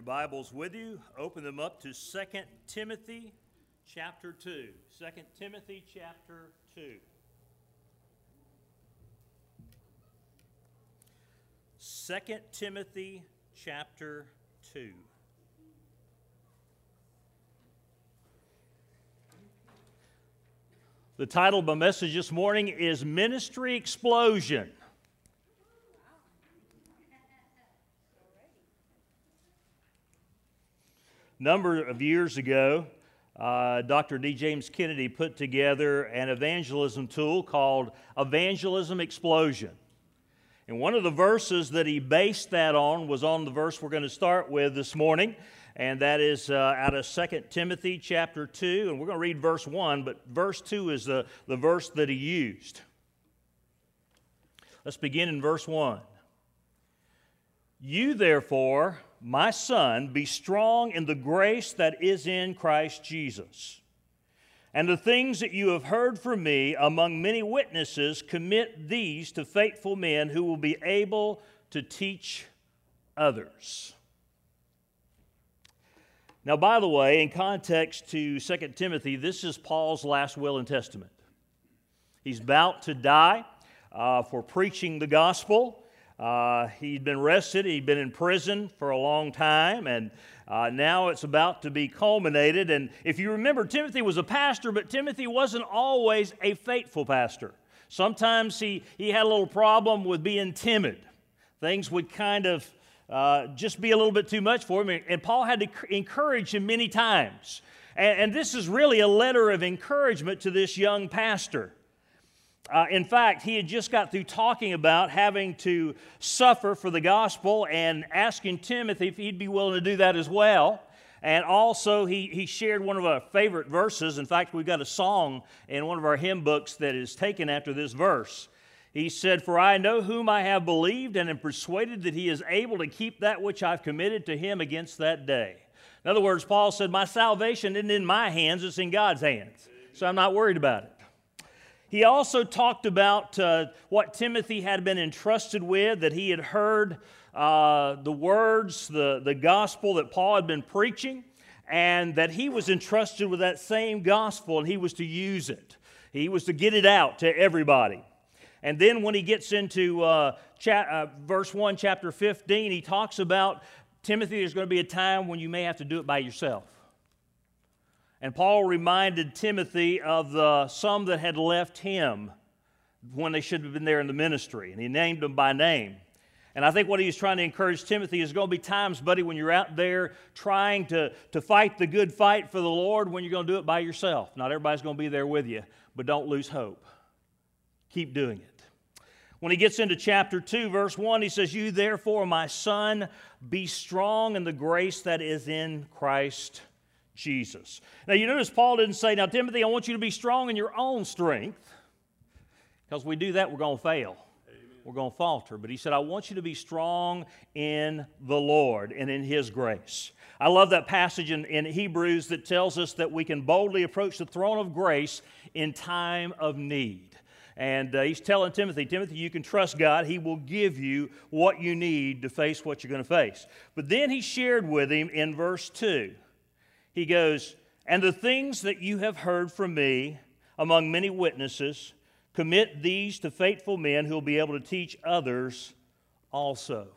Bibles with you, open them up to 2 Timothy chapter 2. 2 Timothy chapter 2. 2 Timothy chapter 2. The title of my message this morning is Ministry Explosion. Number of years ago, Dr. D. James Kennedy put together an evangelism tool called Evangelism Explosion. And one of the verses that he based that on was on the verse we're going to start with this morning, and that is out of 2 Timothy chapter 2, and we're going to read verse 1, but verse 2 is the verse that he used. Let's begin in verse 1. You therefore, my son, be strong in the grace that is in Christ Jesus. And the things that you have heard from me among many witnesses, commit these to faithful men who will be able to teach others. Now, by the way, in context to 2 Timothy, this is Paul's last will and testament. He's about to die for preaching the gospel. He'd been arrested, he'd been in prison for a long time, and now it's about to be culminated. And if you remember, Timothy was a pastor, but Timothy wasn't always a faithful pastor. Sometimes he had a little problem with being timid. Things would kind of just be a little bit too much for him, and Paul had to encourage him many times. And this is really a letter of encouragement to this young pastor. In fact, he had just got through talking about having to suffer for the gospel and asking Timothy if he'd be willing to do that as well. And also, he shared one of our favorite verses. In fact, we've got a song in one of our hymn books that is taken after this verse. He said, "For I know whom I have believed and am persuaded that he is able to keep that which I've committed to him against that day." In other words, Paul said, my salvation isn't in my hands, it's in God's hands. So I'm not worried about it. He also talked about what Timothy had been entrusted with, that he had heard the words, the gospel that Paul had been preaching, and that he was entrusted with that same gospel, and he was to use it. He was to get it out to everybody. And then when he gets into verse 1, chapter 15, he talks about, Timothy, there's going to be a time when you may have to do it by yourself. And Paul reminded Timothy of some that had left him when they should have been there in the ministry. And he named them by name. And I think what he was trying to encourage Timothy is going to be times, buddy, when you're out there trying to fight the good fight for the Lord, when you're going to do it by yourself. Not everybody's going to be there with you, but don't lose hope. Keep doing it. When he gets into chapter 2, verse 1, he says, You therefore, my son, be strong in the grace that is in Christ Jesus. Now, you notice Paul didn't say, now, Timothy, I want you to be strong in your own strength, because we do that, we're going to fail. Amen. We're going to falter. But he said, I want you to be strong in the Lord and in His grace. I love that passage in Hebrews that tells us that we can boldly approach the throne of grace in time of need. And he's telling Timothy, you can trust God. He will give you what you need to face what you're going to face. But then he shared with him in verse 2. He goes, and the things that you have heard from me among many witnesses, commit these to faithful men who will be able to teach others also.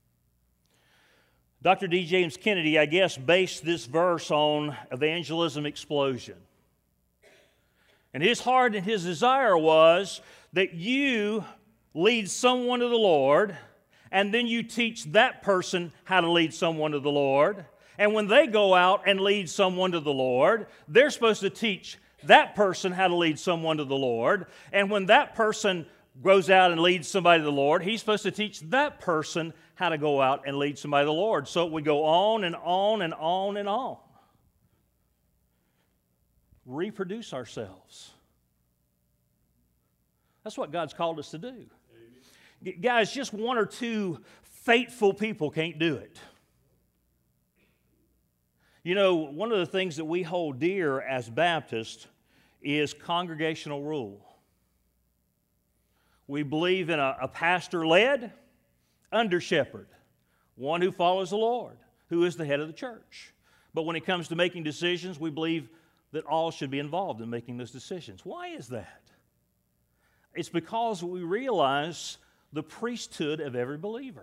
Dr. D. James Kennedy, I guess, based this verse on evangelism explosion. And his heart and his desire was that you lead someone to the Lord, and then you teach that person how to lead someone to the Lord. And when they go out and lead someone to the Lord, they're supposed to teach that person how to lead someone to the Lord. And when that person goes out and leads somebody to the Lord, he's supposed to teach that person how to go out and lead somebody to the Lord. So it would go on and on and on and on. Reproduce ourselves. That's what God's called us to do. Amen. Guys, just one or two faithful people can't do it. You know, one of the things that we hold dear as Baptists is congregational rule. We believe in a pastor-led under-shepherd, one who follows the Lord. who is the head of the church. But when it comes to making decisions, we believe that all should be involved in making those decisions. Why is that? It's because we realize the priesthood of every believer.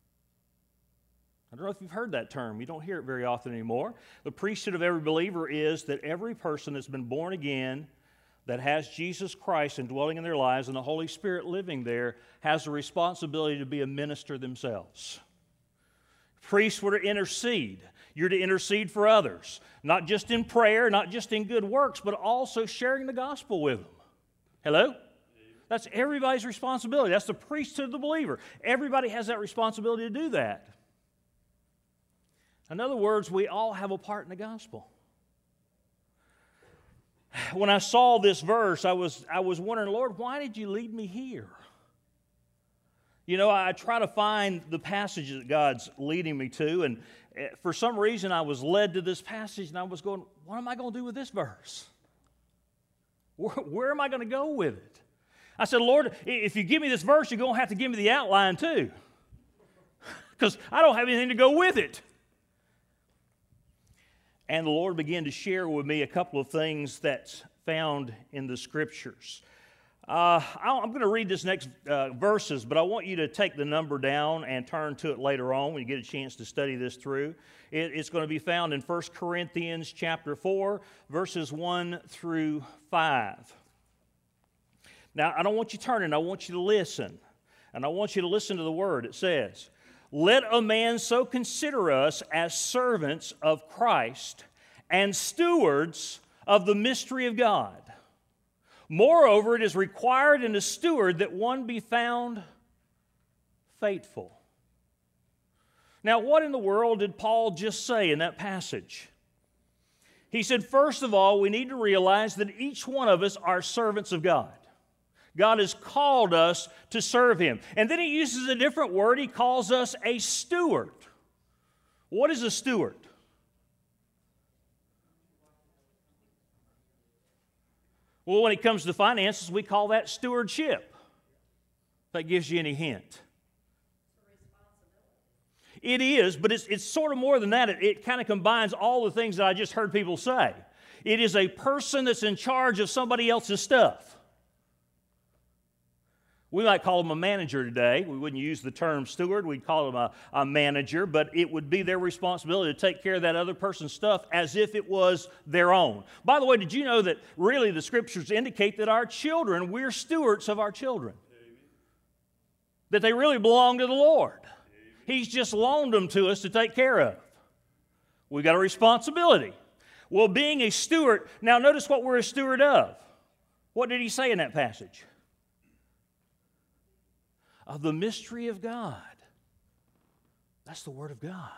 I don't know if you've heard that term. You don't hear it very often anymore. The priesthood of every believer is that every person that's been born again, that has Jesus Christ indwelling in their lives and the Holy Spirit living there, has the responsibility to be a minister themselves. Priests were to intercede. You're to intercede for others, not just in prayer, not just in good works, but also sharing the gospel with them. Hello? That's everybody's responsibility. That's the priesthood of the believer. Everybody has that responsibility to do that. In other words, we all have a part in the gospel. When I saw this verse, I was wondering, Lord, why did you lead me here? You know, I try to find the passages that God's leading me to, and for some reason I was led to this passage, and I was going, what am I going to do with this verse? Where am I going to go with it? I said, Lord, if you give me this verse, you're going to have to give me the outline too, because I don't have anything to go with it. And the Lord began to share with me a couple of things that's found in the Scriptures. I'm going to read this next verses, but I want you to take the number down and turn to it later on when you get a chance to study this through. It's going to be found in 1 Corinthians chapter 4, verses 1 through 5. Now, I don't want you turning. I want you to listen. And I want you to listen to the word. It says, "Let a man so consider us as servants of Christ and stewards of the mystery of God. Moreover, it is required in a steward that one be found faithful." Now, what in the world did Paul just say in that passage? He said, first of all, we need to realize that each one of us are servants of God. God has called us to serve Him. And then he uses a different word. He calls us a steward. What is a steward? Well, when it comes to finances, we call that stewardship. If that gives you any hint. It is, but it's sort of more than that. It kind of combines all the things that I just heard people say. It is a person that's in charge of somebody else's stuff. We might call them a manager today. We wouldn't use the term steward. We'd call them a manager, but it would be their responsibility to take care of that other person's stuff as if it was their own. By the way, did you know that really the Scriptures indicate that our children, we're stewards of our children? Amen. That they really belong to the Lord. Amen. He's just loaned them to us to take care of. We've got a responsibility. Well, being a steward, now notice what we're a steward of. What did he say in that passage? Of the mystery of God. That's the Word of God.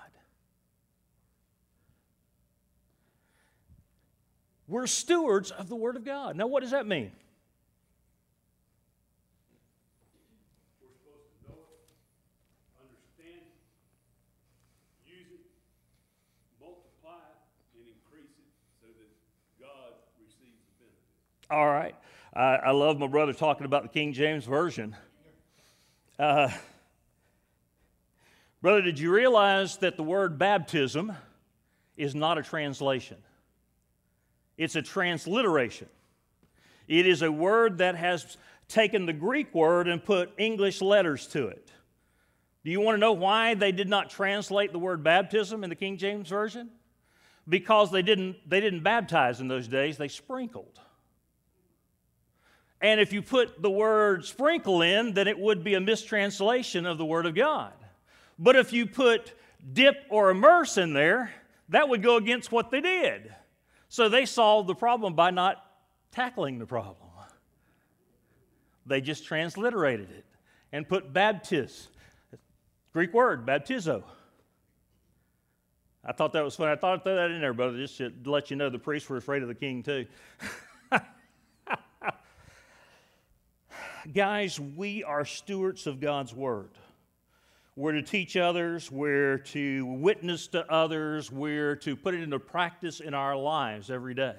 We're stewards of the Word of God. Now, what does that mean? We're supposed to know it, understand it, use it, multiply it, and increase it so that God receives the benefit. All right. I love my brother talking about the King James Version. Brother, did you realize that the word baptism is not a translation? It's a transliteration. It is a word that has taken the Greek word and put English letters to it. Do you want to know why they did not translate the word baptism in the King James Version? Because they didn't baptize in those days, they sprinkled. And if you put the word sprinkle in, then it would be a mistranslation of the Word of God. But if you put dip or immerse in there, that would go against what they did. So they solved the problem by not tackling the problem. They just transliterated it and put baptiz, Greek word, baptizo. I thought that was funny. I thought I'd throw that in there, brother, just to let you know the priests were afraid of the king too. Guys, we are stewards of God's Word. We're to teach others. We're to witness to others. We're to put it into practice in our lives every day.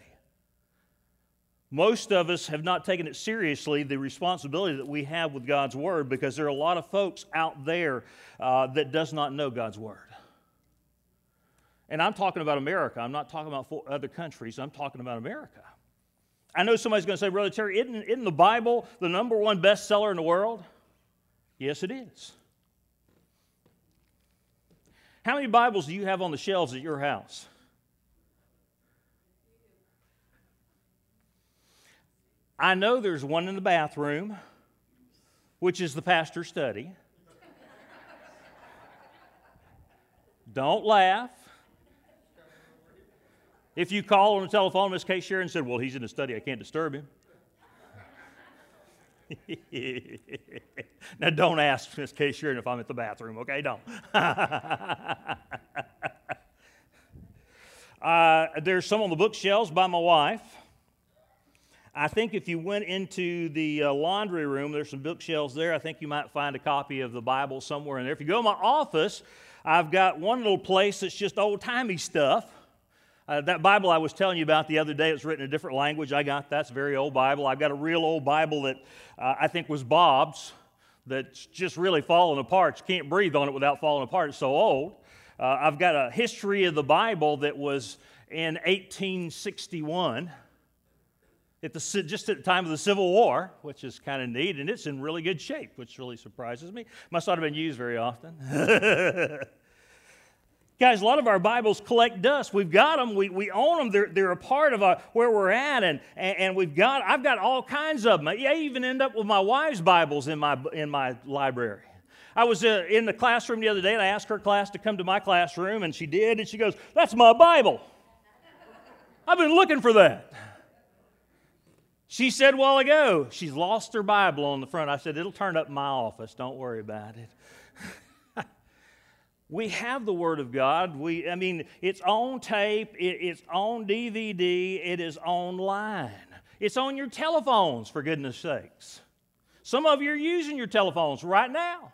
Most of us have not taken it seriously, the responsibility that we have with God's Word, because there are a lot of folks out there that does not know God's Word. And I'm talking about America. I'm not talking about other countries. I'm talking about America. I know somebody's going to say, Brother Terry, isn't the Bible the number one bestseller in the world? Yes, it is. How many Bibles do you have on the shelves at your house? I know there's one in the bathroom, which is the pastor's study. Don't laugh. If you call on the telephone, Miss Kay Sharon said, well, he's in the study, I can't disturb him. Now, don't ask Miss Kay Sharon if I'm at the bathroom, okay? Don't. There's some on the bookshelves by my wife. I think if you went into the laundry room, there's some bookshelves there. I think you might find a copy of the Bible somewhere in there. If you go to my office, I've got one little place that's just old-timey stuff. That Bible I was telling you about the other day, it's written in a different language. I got that's a very old Bible. I've got a real old Bible that I think was Bob's that's just really falling apart. You can't breathe on it without falling apart. It's so old. I've got a history of the Bible that was in 1861. Just at the time of the Civil War, which is kind of neat, and it's in really good shape, which really surprises me. Must not have been used very often. Guys, a lot of our Bibles collect dust. We've got them. We own them. They're a part of where we're at, and I've got all kinds of them. I even end up with my wife's Bibles in my library. I was in the classroom the other day, and I asked her class to come to my classroom, and she did, and she goes, "That's my Bible. I've been looking for that." She said a while ago, she's lost her Bible on the front. I said, it'll turn up in my office. Don't worry about it. We have the Word of God. It's on tape. It's on DVD. It is online. It's on your telephones, for goodness sakes. Some of you are using your telephones right now.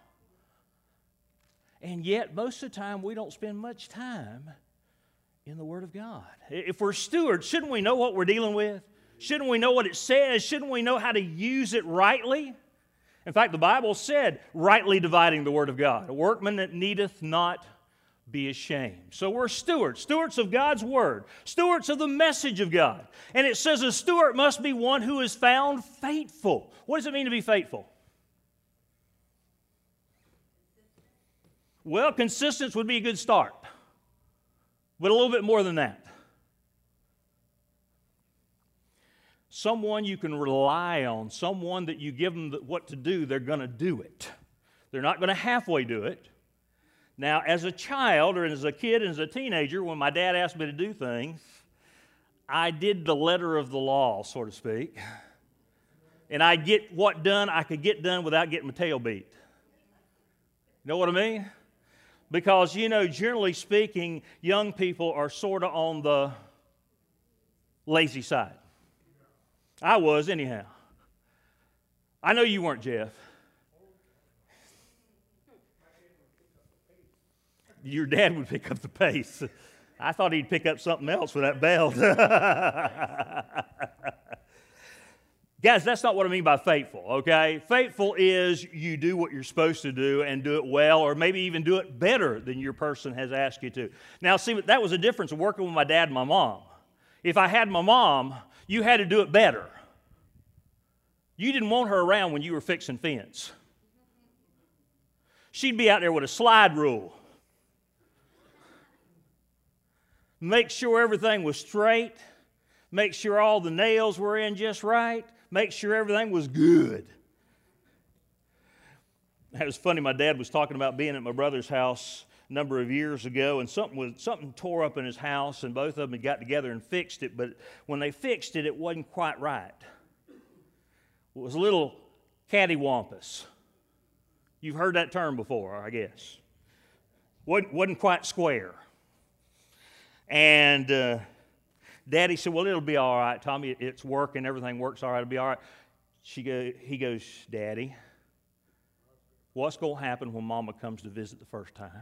And yet, most of the time, we don't spend much time in the Word of God. If we're stewards, shouldn't we know what we're dealing with? Shouldn't we know what it says? Shouldn't we know how to use it rightly? In fact, the Bible said, rightly dividing the Word of God. A workman that needeth not be ashamed. So we're stewards of God's Word, stewards of the message of God. And it says a steward must be one who is found faithful. What does it mean to be faithful? Well, consistency would be a good start, but a little bit more than that. Someone you can rely on, someone that you give them what to do, they're going to do it. They're not going to halfway do it. Now, as a child or as a kid and as a teenager, when my dad asked me to do things, I did the letter of the law, so to speak. And I'd get what done I could get done without getting my tail beat. You know what I mean? Because, generally speaking, young people are sort of on the lazy side. I was, anyhow. I know you weren't, Jeff. Your dad would pick up the pace. I thought he'd pick up something else with that belt. Guys, that's not what I mean by faithful, okay? Faithful is you do what you're supposed to do and do it well, or maybe even do it better than your person has asked you to. Now, see, that was the difference of working with my dad and my mom. If I had my mom, you had to do it better. You didn't want her around when you were fixing fence. She'd be out there with a slide rule. Make sure everything was straight. Make sure all the nails were in just right. Make sure everything was good. It was funny, my dad was talking about being at my brother's house a number of years ago, and something tore up in his house, and both of them had got together and fixed it, but when they fixed it, it wasn't quite right. It was a little cattywampus. You've heard that term before, I guess. Wasn't quite square. And Daddy said, well, it'll be all right, Tommy. It's working. Everything works all right. It'll be all right. He goes, Daddy, what's going to happen when Mama comes to visit the first time?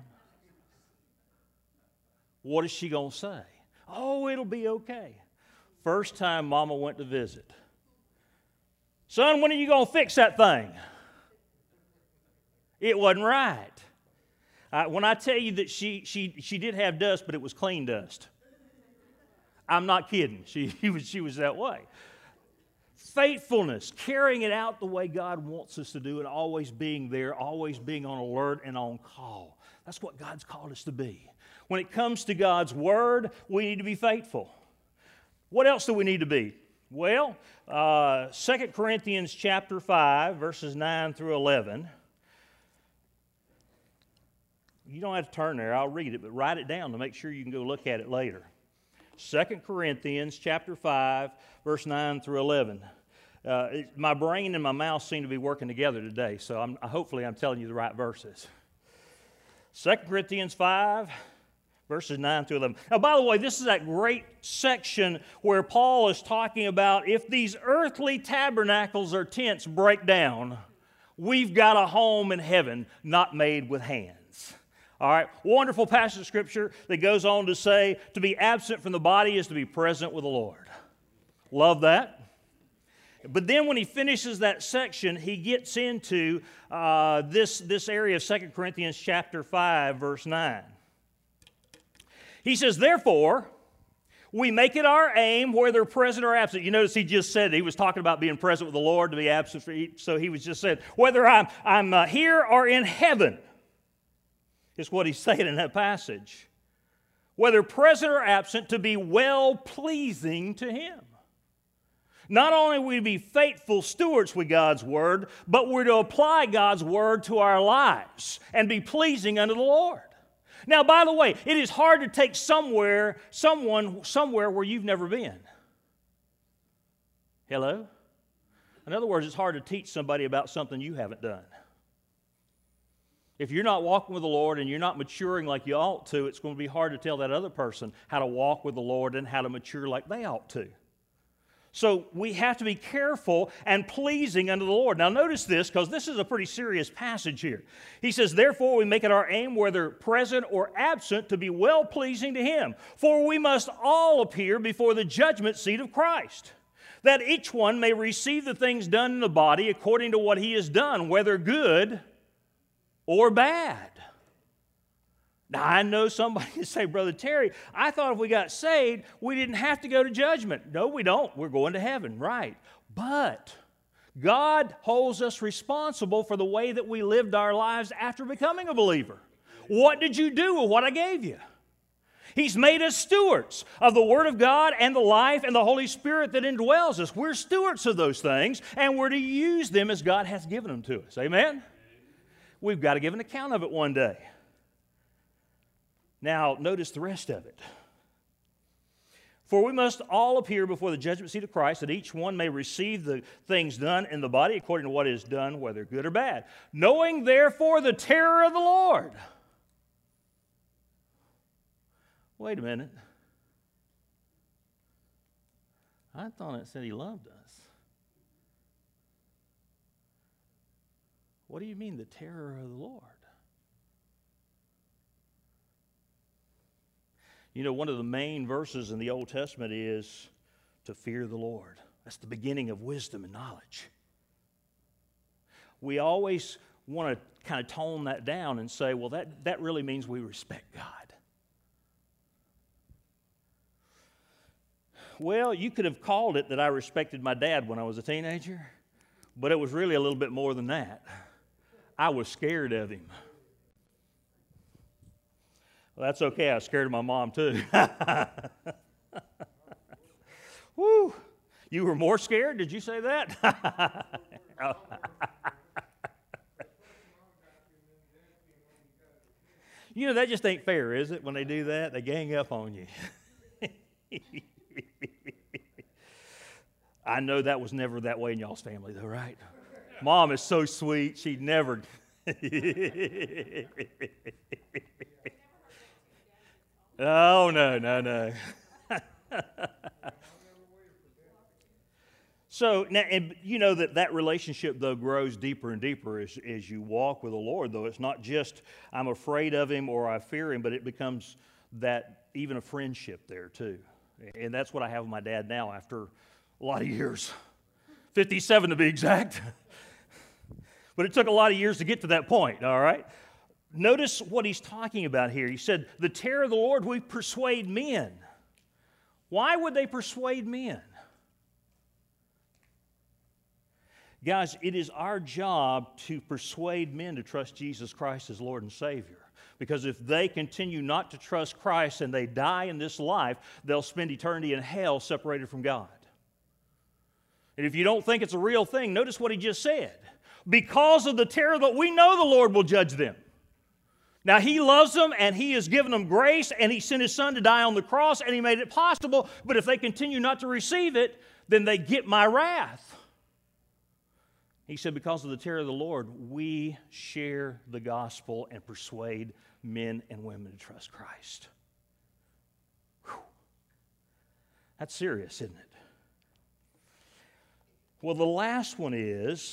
What is she going to say? Oh, it'll be okay. First time Mama went to visit. Son, when are you going to fix that thing? It wasn't right. When I tell you that she did have dust, but it was clean dust. I'm not kidding. She was that way. Faithfulness, carrying it out the way God wants us to do, and always being there, always being on alert and on call. That's what God's called us to be. When it comes to God's Word, we need to be faithful. What else do we need to be? Well, 2 Corinthians chapter 5, verses 9 through 11. You don't have to turn there. I'll read it, but write it down to make sure you can go look at it later. 2 Corinthians chapter 5, verse 9 through 11. My brain and my mouth seem to be working together today, so hopefully I'm telling you the right verses. 2 Corinthians 5, verses 9 through 11. Now, by the way, this is that great section where Paul is talking about if these earthly tabernacles or tents break down, we've got a home in heaven not made with hands. All right, wonderful passage of Scripture that goes on to say to be absent from the body is to be present with the Lord. Love that. But then when he finishes that section, he gets into this area of 2 Corinthians chapter 5, verse 9. He says, therefore, we make it our aim, whether present or absent. You notice he just said he was talking about being present with the Lord, to be absent. So he was just saying, whether I'm here or in heaven, is what he's saying in that passage. Whether present or absent, to be well-pleasing to him. Not only are we to be faithful stewards with God's Word, but we're to apply God's Word to our lives and be pleasing unto the Lord. Now, by the way, it is hard to take someone somewhere where you've never been. Hello? In other words, it's hard to teach somebody about something you haven't done. If you're not walking with the Lord and you're not maturing like you ought to, it's going to be hard to tell that other person how to walk with the Lord and how to mature like they ought to. So we have to be careful and pleasing unto the Lord. Now notice this, because this is a pretty serious passage here. He says, therefore we make it our aim, whether present or absent, to be well-pleasing to Him. For we must all appear before the judgment seat of Christ, that each one may receive the things done in the body according to what he has done, whether good or bad. Now, I know somebody can say, Brother Terry, I thought if we got saved, we didn't have to go to judgment. No, we don't. We're going to heaven, right. But God holds us responsible for the way that we lived our lives after becoming a believer. What did you do with what I gave you? He's made us stewards of the Word of God and the life and the Holy Spirit that indwells us. We're stewards of those things, and we're to use them as God has given them to us. Amen? We've got to give an account of it one day. Now, notice the rest of it. For we must all appear before the judgment seat of Christ, that each one may receive the things done in the body according to what is done, whether good or bad. Knowing, therefore, the terror of the Lord. Wait a minute. I thought it said He loved us. What do you mean, the terror of the Lord? You know, one of the main verses in the Old Testament is to fear the Lord. That's the beginning of wisdom and knowledge. We always want to kind of tone that down and say, well, that really means we respect God. Well, you could have called it that I respected my dad when I was a teenager, but it was really a little bit more than that. I was scared of him. Well, that's okay. I was scared of my mom, too. Woo! You were more scared? Did you say that? You know, that just ain't fair, is it? When they do that, they gang up on you. I know that was never that way in y'all's family, though, right? Mom is so sweet. She'd never... Oh, no. So, now, and you know that relationship, though, grows deeper and deeper as you walk with the Lord, though. It's not just I'm afraid of Him or I fear Him, but it becomes that even a friendship there, too. And that's what I have with my dad now after a lot of years. 57 to be exact. But it took a lot of years to get to that point, all right? Notice what he's talking about here. He said, the terror of the Lord will persuade men. Why would they persuade men? Guys, it is our job to persuade men to trust Jesus Christ as Lord and Savior. Because if they continue not to trust Christ and they die in this life, they'll spend eternity in hell separated from God. And if you don't think it's a real thing, notice what he just said. Because of the terror that we know the Lord will judge them. Now, he loves them, and he has given them grace, and he sent his son to die on the cross, and he made it possible. But if they continue not to receive it, then they get my wrath. He said, because of the terror of the Lord, we share the gospel and persuade men and women to trust Christ. Whew. That's serious, isn't it? Well, the last one is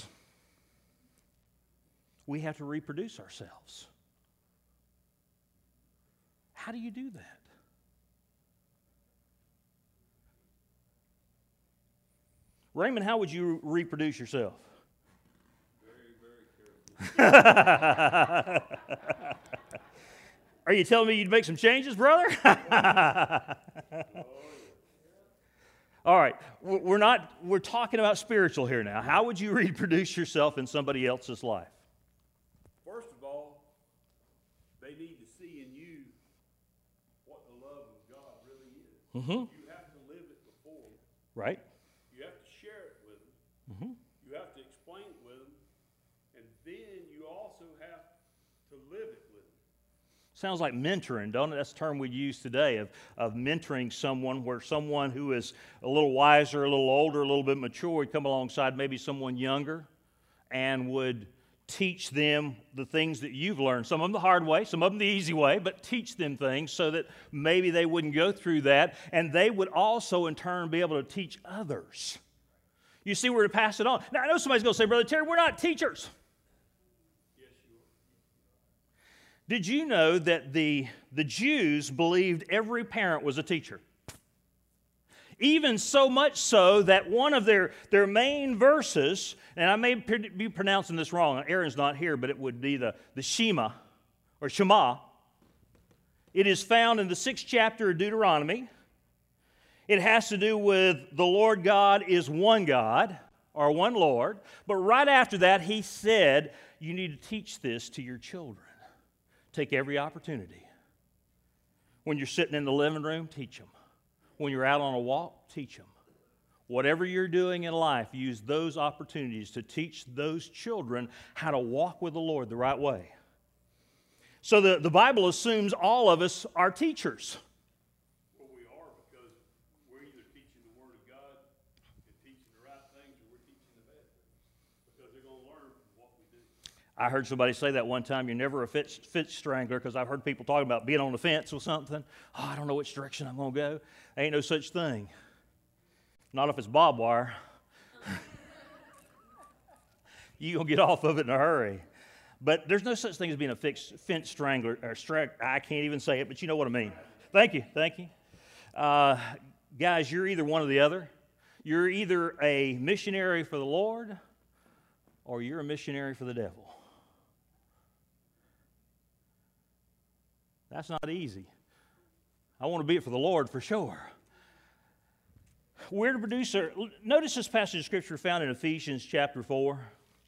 we have to reproduce ourselves. How do you do that? Raymond, how would you reproduce yourself? Very, very carefully. Are you telling me you'd make some changes, brother? All right, we're talking about spiritual here now. How would you reproduce yourself in somebody else's life? First of all, they need to see in you what the love of God really is. Mm-hmm. You have to live it before them. Right. You have to share it with them. Mm-hmm. You have to explain it with them. And then you also have to live it with them. Sounds like mentoring, don't it? That's the term we use today of mentoring someone, where someone who is a little wiser, a little older, a little bit mature would come alongside maybe someone younger and would teach them the things that you've learned. Some of them the hard way, some of them the easy way, but teach them things so that maybe they wouldn't go through that, and they would also in turn be able to teach others. You see, we're to pass it on. Now, I know somebody's going to say, Brother Terry, we're not teachers. Yes, you are. Did you know that the Jews believed every parent was a teacher? Even so much so that one of their main verses, and I may be pronouncing this wrong, Aaron's not here, but it would be the Shema, or Shema. It is found in the 6th chapter of Deuteronomy. It has to do with the Lord God is one God, or one Lord. But right after that, he said, you need to teach this to your children. Take every opportunity. When you're sitting in the living room, teach them. When you're out on a walk, teach them. Whatever you're doing in life, use those opportunities to teach those children how to walk with the Lord the right way. So the Bible assumes all of us are teachers. Well, we are, because we're either teaching the Word of God and teaching the right things, or we're teaching the bad things. Because they're going to learn from what we do. I heard somebody say that one time, you're never a fence strangler, because I've heard people talking about being on the fence with something. Oh, I don't know which direction I'm going to go. Ain't no such thing. Not if it's barbed wire. You're going to get off of it in a hurry. But there's no such thing as being a fence strangler. I can't even say it, but you know what I mean. Thank you. Guys, you're either one or the other. You're either a missionary for the Lord, or you're a missionary for the devil. That's not easy. I want to be it for the Lord for sure. We're to produce notice this passage of Scripture found in Ephesians chapter 4.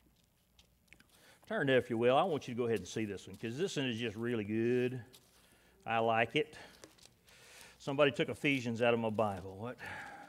Turn there if you will. I want you to go ahead and see this one, because this one is just really good. I like it. Somebody took Ephesians out of my Bible. What?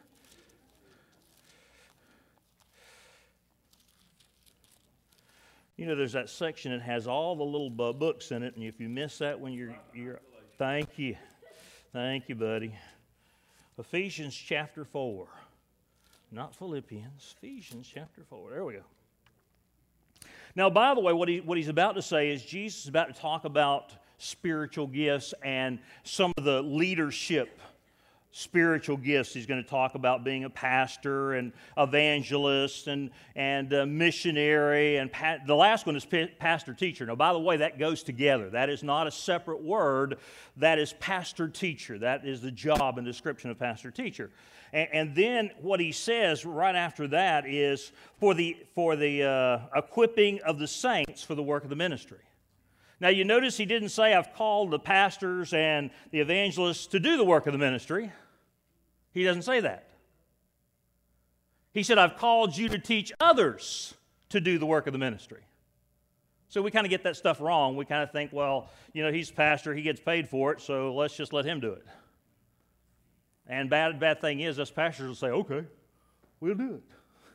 You know, there's that section that has all the little books in it, and if you miss that when you're thank you, buddy. Ephesians chapter 4, not Philippians. Ephesians chapter 4. There we go. Now, by the way, what he's about to say is Jesus is about to talk about spiritual gifts and some of the leadership spiritual gifts. He's going to talk about being a pastor and evangelist and missionary, and the last one is pastor teacher. Now, by the way, that goes together. That is not a separate word. That is pastor teacher. That is the job and description of pastor teacher. And then what he says right after that is for the equipping of the saints for the work of the ministry. Now, you notice he didn't say, I've called the pastors and the evangelists to do the work of the ministry. He doesn't say that. He said, I've called you to teach others to do the work of the ministry. So we kind of get that stuff wrong. We kind of think, well, he's a pastor, he gets paid for it, so let's just let him do it. And bad thing is, us pastors will say, okay, we'll do it.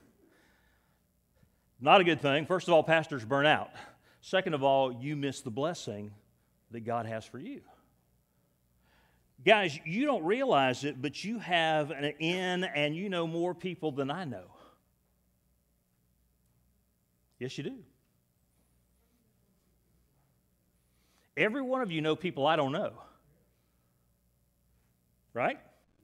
Not a good thing. First of all, pastors burn out. Second of all, you miss the blessing that God has for you. Guys, you don't realize it, but you have an in and you know more people than I know. Yes, you do. Every one of you know people I don't know. Right?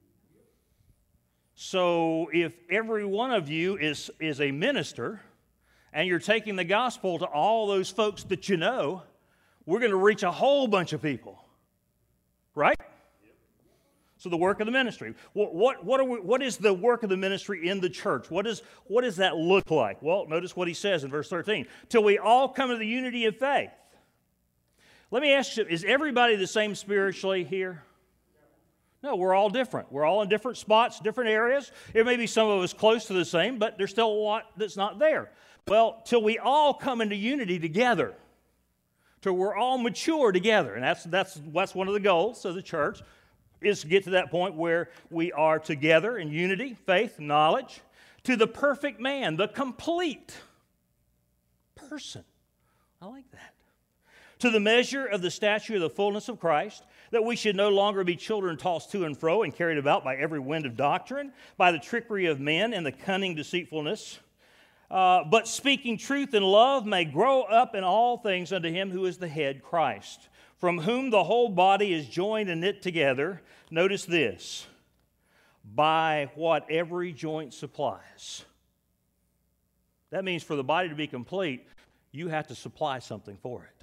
So if every one of you is a minister and you're taking the gospel to all those folks that you know, we're going to reach a whole bunch of people. Right? So the work of the ministry. What is the work of the ministry in the church? What does that look like? Well, notice what he says in verse 13. Till we all come to the unity of faith. Let me ask you, is everybody the same spiritually here? No, we're all different. We're all in different spots, different areas. There may be some of us close to the same, but there's still a lot that's not there. Well, till we all come into unity together, till we're all mature together, and that's one of the goals of the church, is to get to that point where we are together in unity, faith, knowledge, to the perfect man, the complete person. I like that. To the measure of the stature of the fullness of Christ, that we should no longer be children tossed to and fro and carried about by every wind of doctrine, by the trickery of men and the cunning deceitfulness, but speaking truth in love may grow up in all things unto him who is the head, Christ, from whom the whole body is joined and knit together, notice this, by what every joint supplies. That means for the body to be complete, you have to supply something for it.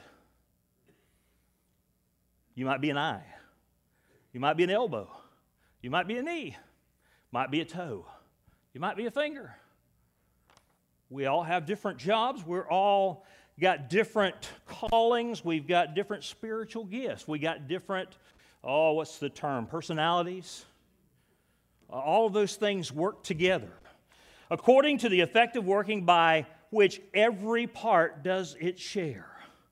You might be an eye. You might be an elbow. You might be a knee. Might be a toe. You might be a finger. We all have different jobs. We're all got different callings. We've got different spiritual gifts. We got different, what's the term? Personalities. All of those things work together. According to the effective working by which every part does its share.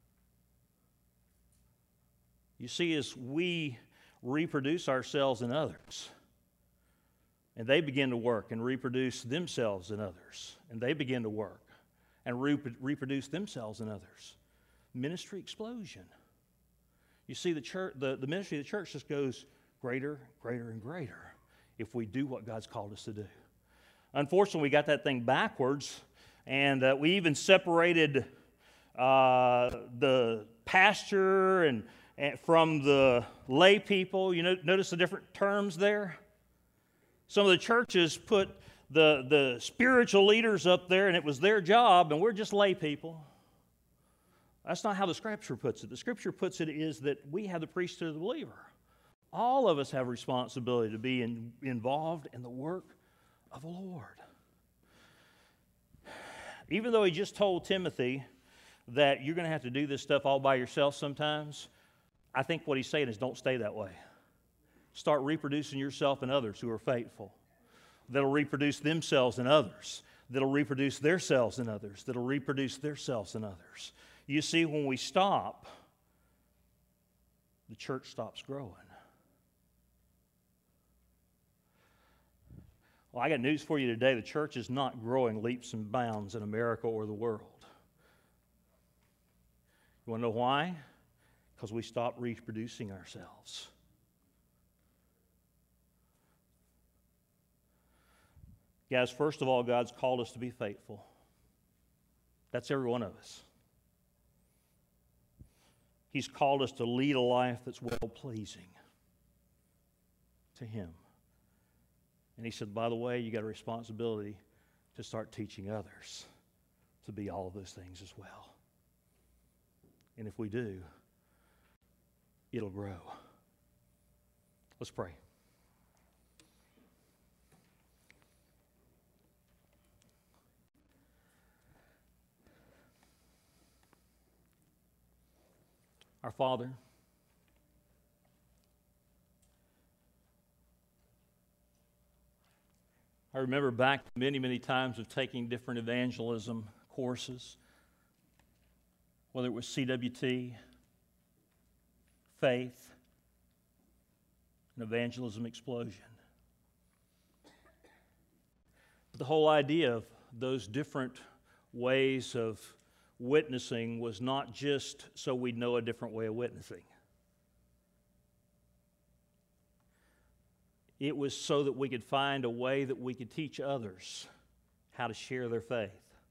You see, as we reproduce ourselves in others, and they begin to work and reproduce themselves in others, and they begin to work and reproduce themselves in others, ministry explosion. You see, the church, the ministry of the church just goes greater, greater, and greater if we do what God's called us to do. Unfortunately, we got that thing backwards, and we even separated the pastor and from the lay people. Notice the different terms there? Some of the churches put the spiritual leaders up there, and it was their job, and we're just lay people. That's not how the Scripture puts it. The Scripture puts it is that we have the priesthood of the believer. All of us have responsibility to be involved in the work of the Lord. Even though he just told Timothy that you're going to have to do this stuff all by yourself sometimes, I think what he's saying is don't stay that way. Start reproducing yourself in others who are faithful. That'll reproduce themselves in others. That'll reproduce themselves in others. That'll reproduce themselves in others. You see, when we stop, the church stops growing. Well, I got news for you today. The church is not growing leaps and bounds in America or the world. You want to know why? Because we stopped reproducing ourselves. Guys, first of all, God's called us to be faithful. That's every one of us. He's called us to lead a life that's well-pleasing to Him. And He said, by the way, you got a responsibility to start teaching others to be all of those things as well. And if we do, it'll grow. Let's pray. Our Father, I remember back many, many times of taking different evangelism courses, whether it was CWT, Faith, and Evangelism Explosion. But the whole idea of those different ways of witnessing was not just so we'd know a different way of witnessing. It was so that we could find a way that we could teach others how to share their faith.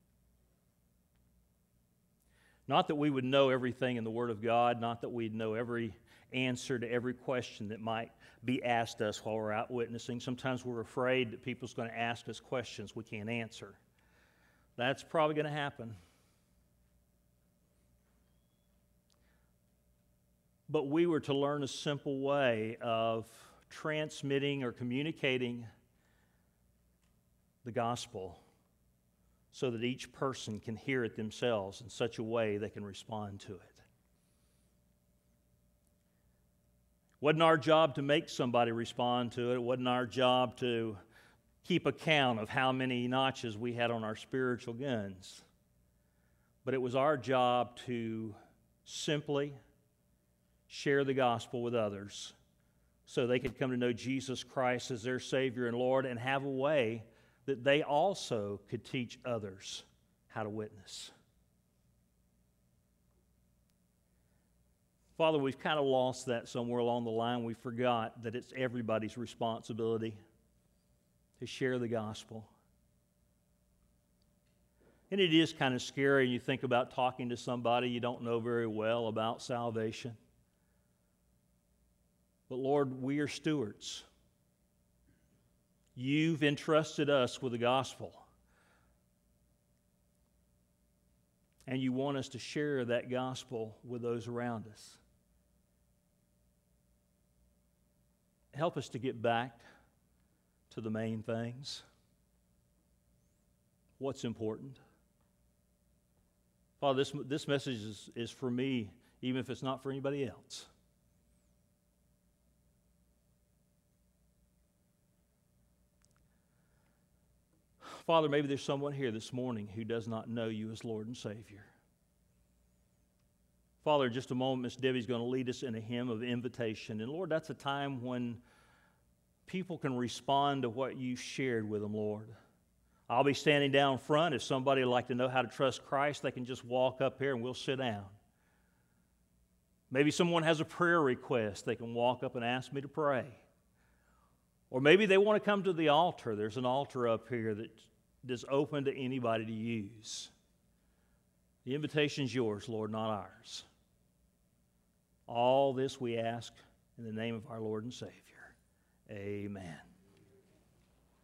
Not that we would know everything in the Word of God, not that we'd know every answer to every question that might be asked us while we're out witnessing. Sometimes we're afraid that people's going to ask us questions we can't answer. That's probably going to happen. But we were to learn a simple way of transmitting or communicating the gospel so that each person can hear it themselves in such a way they can respond to it. It wasn't our job to make somebody respond to it. It wasn't our job to keep account of how many notches we had on our spiritual guns. But it was our job to simply share the gospel with others so they could come to know Jesus Christ as their Savior and Lord and have a way that they also could teach others how to witness. Father, we've kind of lost that somewhere along the line. We forgot that it's everybody's responsibility to share the gospel. And it is kind of scary. You think about talking to somebody you don't know very well about salvation. But Lord, we are stewards. You've entrusted us with the gospel. And you want us to share that gospel with those around us. Help us to get back to the main things. What's important? Father, this message is for me, even if it's not for anybody else. Father, maybe there's someone here this morning who does not know you as Lord and Savior. Father, in just a moment, Miss Debbie's going to lead us in a hymn of invitation. And Lord, that's a time when people can respond to what you shared with them, Lord. I'll be standing down front. If somebody would like to know how to trust Christ, they can just walk up here and we'll sit down. Maybe someone has a prayer request. They can walk up and ask me to pray. Or maybe they want to come to the altar. There's an altar up here that is open to anybody to use. The invitation's yours, Lord, not ours. All this we ask in the name of our Lord and Savior. Amen.